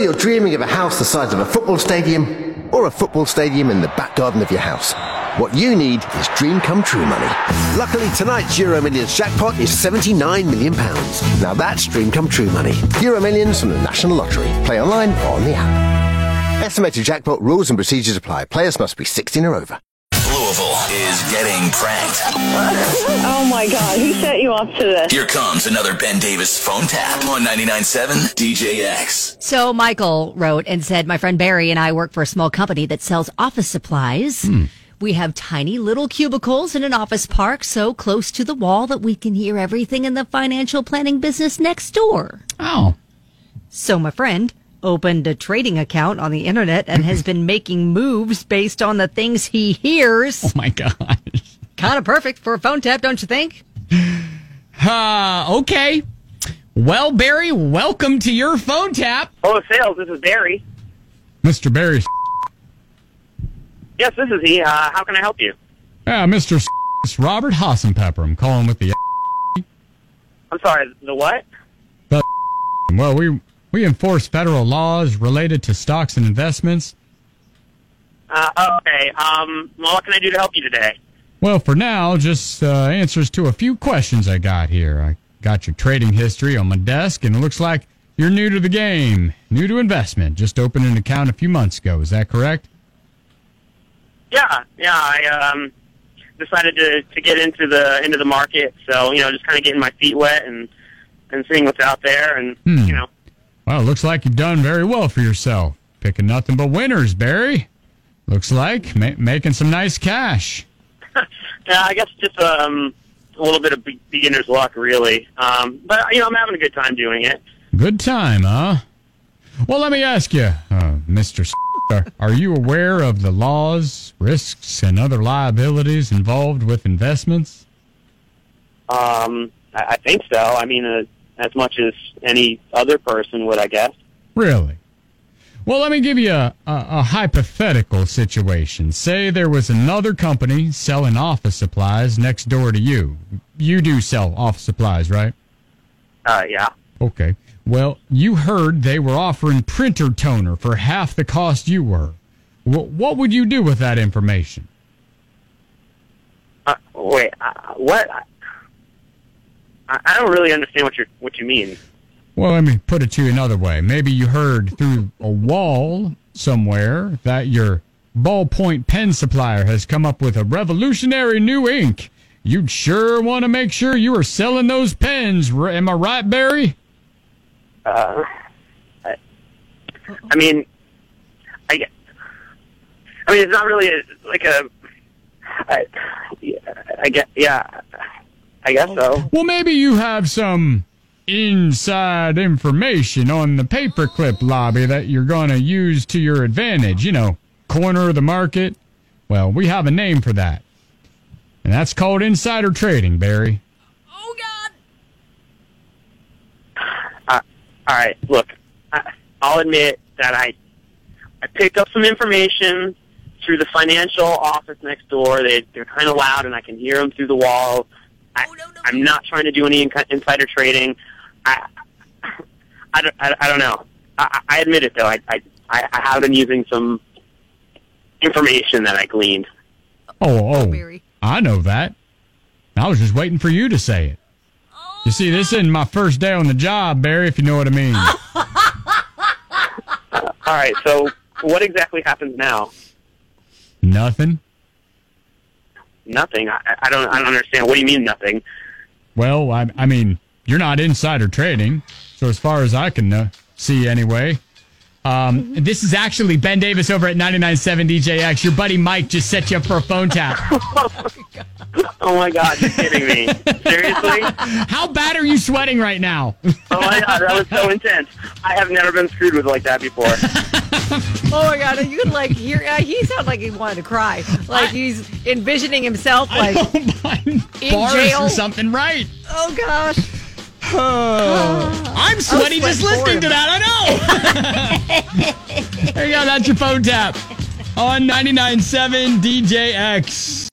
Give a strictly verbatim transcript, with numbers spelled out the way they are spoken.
Whether you're dreaming of a house the size of a football stadium or a football stadium in the back garden of your house, what you need is dream come true money. Luckily, tonight's Euro Millions jackpot is seventy-nine million pounds. Now that's dream come true money. Euro Millions from the National Lottery. Play online or on the app. Estimated jackpot rules and procedures apply. Players must be sixteen or over. Louisville is getting pranked. Oh my God, who set you up to this? Here comes another Ben Davis phone tap on ninety-nine point seven D J X. So Michael wrote and said, my friend Barry and I work for a small company that sells office supplies. Hmm. We have tiny little cubicles in an office park so close to the wall that we can hear everything in the financial planning business next door. Oh. So my friend opened a trading account on the internet and has been making moves based on the things he hears. Oh, my gosh. Kind of perfect for a phone tap, don't you think? Uh, okay. Well, Barry, welcome to your phone tap. Hello, sales. This is Barry. Mister Barry. Yes, this is he. Uh, how can I help you? Yeah, Mister It's Robert Hassenpepper. I'm calling with the... I'm sorry, the what? The... Well, we we enforce federal laws related to stocks and investments. Uh, okay. Um, well, what can I do to help you today? Well, for now, just uh, answers to a few questions I got here. I got your trading history on my desk, and it looks like you're new to the game, new to investment. Just opened an account a few months ago. Is that correct? Yeah, yeah. I um decided to, to get into the into the market, so you know, just kind of getting my feet wet and and seeing what's out there, and Hmm. you know. Well, it looks like you've done very well for yourself. Picking nothing but winners, Barry. Looks like ma- making some nice cash. Yeah, I guess just um a little bit of be- beginner's luck, really. Um, but you know, I'm having a good time doing it. Good time, huh? Well, let me ask you, uh, Mister Are, are you aware of the laws, risks, and other liabilities involved with investments? Um, I, I think so. I mean, uh, as much as any other person would, I guess. Really? Well, let me give you a, a, a hypothetical situation. Say there was another company selling office supplies next door to you. You do sell office supplies, right? Uh, yeah. Okay. Well, you heard they were offering printer toner for half the cost you were. W- what would you do with that information? Uh, wait, uh, what? I, I don't really understand what you what you mean. Well, let me put it to you another way. Maybe you heard through a wall somewhere that your ballpoint pen supplier has come up with a revolutionary new ink. You'd sure want to make sure you are selling those pens. R- Am I right, Barry? Uh, I, I mean, I get. I mean, it's not really a, like a. I, yeah, I get. Yeah, I guess so. Well, maybe you have some inside information on the paperclip lobby that you're going to use to your advantage. You know, corner of the market. Well, we have a name for that. And that's called insider trading, Barry. Oh, God. Uh, all right, look, I, I'll admit that I I picked up some information through the financial office next door. They, they're kind of loud, and I can hear them through the wall. I, Oh, no, no. I'm not trying to do any in, insider trading. I, I, don't, I, I don't know. I, I admit it, though. I, I, I have been using some information that I gleaned. Oh, oh, Barry. I know that. I was just waiting for you to say it. You see, this isn't my first day on the job, Barry, if you know what I mean. All right, so what exactly happens now? Nothing? Nothing. I, I don't. I don't understand. What do you mean nothing? Well, I, I mean, you're not insider trading, so as far as I can uh, see anyway. Um, this is actually Ben Davis over at ninety-nine point seven D J X. Your buddy Mike just set you up for a phone tap. Oh my God, you're kidding me. Seriously? How bad are you sweating right now? Oh my God, that was so intense. I have never been screwed with like that before. Oh, my God. You could, like, hear, uh, he sounded like he wanted to cry. Like he's envisioning himself, like, in bars jail. or something, right? oh, gosh. Oh, I'm sweaty sweat just for listening him. to that. I know. There you go. That's your phone tap on ninety-nine point seven D J X.